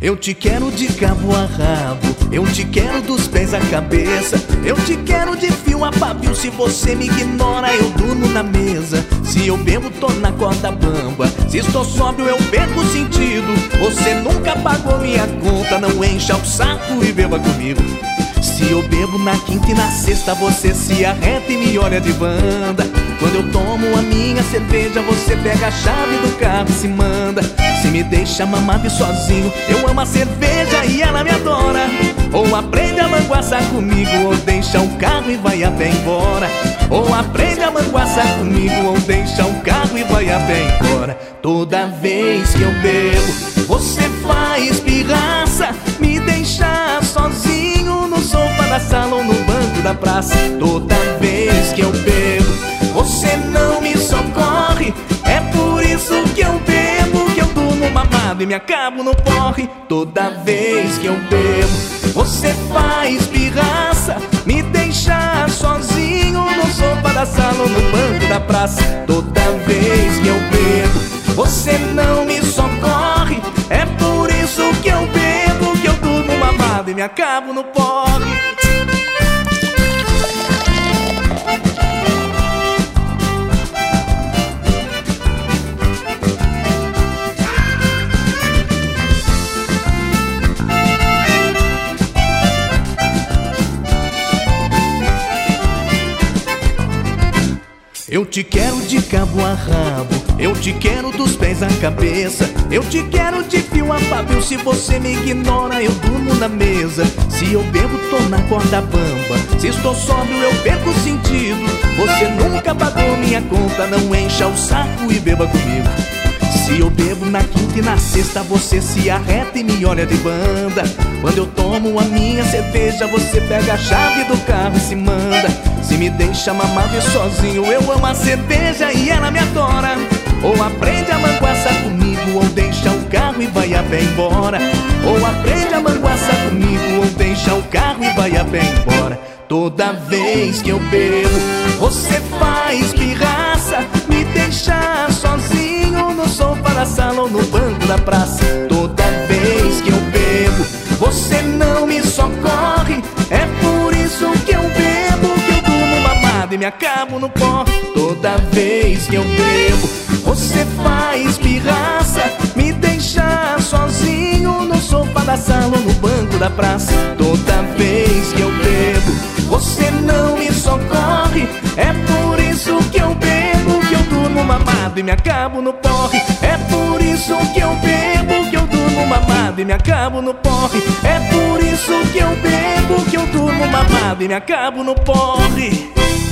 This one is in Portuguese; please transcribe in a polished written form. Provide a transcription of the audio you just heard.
Eu te quero de cabo a rabo, eu te quero dos pés à cabeça. Eu te quero de fio a pavio, se você me ignora eu durmo na mesa. Se eu bebo tô na corda bamba, se estou sóbrio eu perco o sentido. Você nunca pagou minha conta, não encha o saco e beba comigo. Se eu bebo na quinta e na sexta, você se arreta e me olha de banda. Quando eu tomo a minha cerveja, você pega a chave do carro e se manda. Se me deixa mamado e sozinho, eu amo a cerveja e ela me adora. Ou aprende a manguaçar comigo, ou deixa o carro e vai a pé embora. Ou aprende a manguaçar comigo, ou deixa o carro e vai a pé embora. Toda vez que eu bebo, você faz pirraça, me deixa sozinho no sofá da sala ou no banco da praça. Toda vez que eu bebo, você não me socorre. É por isso que eu bebo, que eu durmo mamado e me acabo no porre. Toda vez que eu bebo, você faz pirraça, me deixa sozinho no sofá da sala ou no banco da praça. Toda vez que eu bebo, você não me socorre. É por isso que eu bebo, que eu durmo mamado e me acabo no porre. Eu te quero de cabo a rabo, eu te quero dos pés à cabeça. Eu te quero de fio a pavio, se você me ignora eu durmo na mesa. Se eu bebo tô na corda bamba, se estou sóbrio eu perco o sentido. Você nunca pagou minha conta, não encha o saco e beba comigo. Se eu bebo na quinta e na sexta, você se arreta e me olha de banda. Quando eu tomo a minha cerveja, você pega a chave do carro e se manda. Se me deixa mamado e sozinho, eu amo a cerveja e ela me adora. Ou aprende a manguaçar comigo, ou deixa o carro e vai a pé embora. Ou aprende a manguaçar comigo, ou deixa o carro e vai a pé embora. Toda vez que eu bebo, você faz pirraça, me deixa sozinho no sofá da sala ou no banco da praça. Toda vez que eu bebo, você não me socorre. É por isso que eu bebo, que eu durmo mamado e me acabo no pó. Toda vez que eu bebo, você faz pirraça, me deixa sozinho no sofá da sala ou no banco da praça. Toda vez que eu bebo, você não me socorre. É por isso que eu bebo, que eu durmo mamado e me acabo no porre. É por isso que eu bebo, que eu durmo mamado e me acabo no porre. É por isso que eu bebo, que eu durmo mamado e me acabo no porre.